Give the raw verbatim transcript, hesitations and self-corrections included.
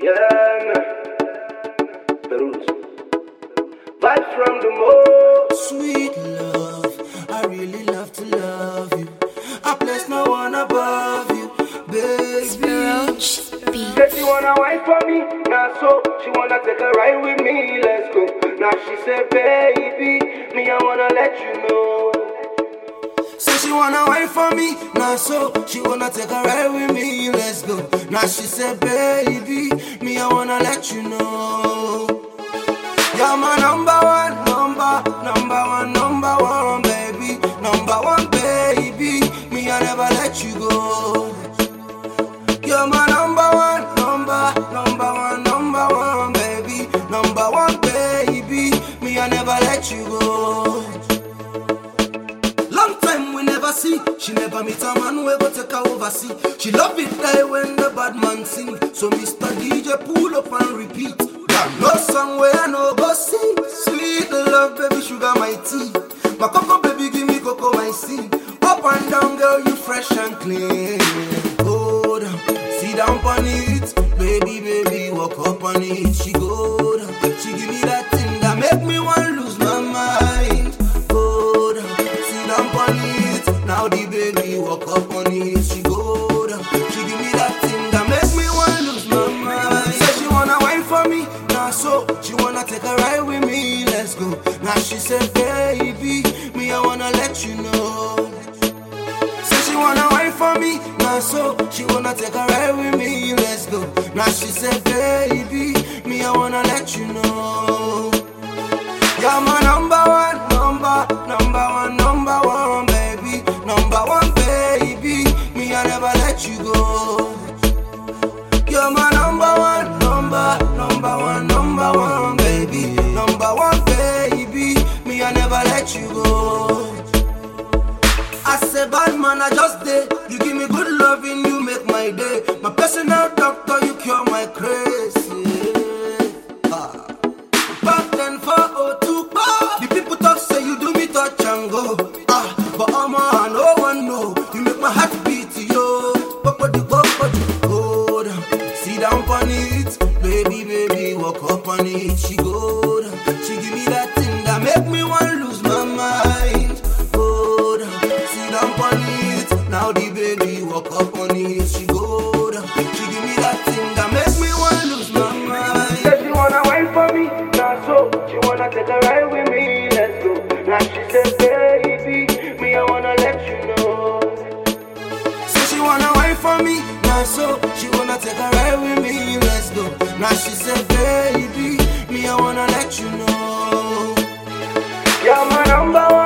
Yeah, man. Perus. Vibes from the moon. Sweet love, I really love to love you. I place no one above you, baby. Roach beat. Said she wanna wine for me, now so she wanna take a ride with me, let's go. Now she said, baby, me I wanna let you know. Say she wanna wine for me, now so she wanna take a ride with me, let's go. Now she said, baby, me I wanna let you know. You're my number one, number, number one, number one, baby. Number one, baby, me I never let you go. You're my number one, number, number one, number one, baby. Number one, baby, me I never let you go. Long time we never see. She never meet a man we go take her overseas. She love it there when the bad man sing. So Mister D J pull up and repeat. Got no song where I no go sing. Sweet love, baby, sugar my tea. My cocoa, baby, give me cocoa my seed. Up and down, girl, you fresh and clean. Go down, sit down on it, baby, baby, walk up on it. She go down, she give me that thing that make me want lose my mind. Go down, sit down on it, now the baby walk up on it. She go down, she give me that thing that make me want lose my mind. Say she wanna wine for me, now so she wanna take a ride with me, let's go. Now she said, baby, me I wanna let you know. Say she wanna wine for me, now so she wanna take a ride with me, let's go. Now she said, baby, me I wanna let you know. You're my number one, number, number one, number one, baby. Number one, baby, me I never let you go. You're my number one, number, number one, number one, baby. Number one, baby, me I never let you go. I say bad man, I just did. You give me good loving, you make my day. My personal doctor, you cure my crazy. Ah. Back then for oh two, ah. The people talk say you do me touch and go. Ah, but I'm a no one know. You make my heart beat, yo. Bopody, bopody, go down, sit down on it, baby, baby, walk up on it. She go down, she give me that thing that make me want lose my mind. Go down, sit down on it, now the baby walk up on it. She go down, she give me that thing that make me want lose my mind. Said she wanna wine for me, now so she wanna take a ride with me, let's go. Now she said, baby, me I wanna let you know. Say she wanna wine for me, now so she wanna take a ride with me, let's go. Now she said, baby, me I wanna let you know. You're my number one.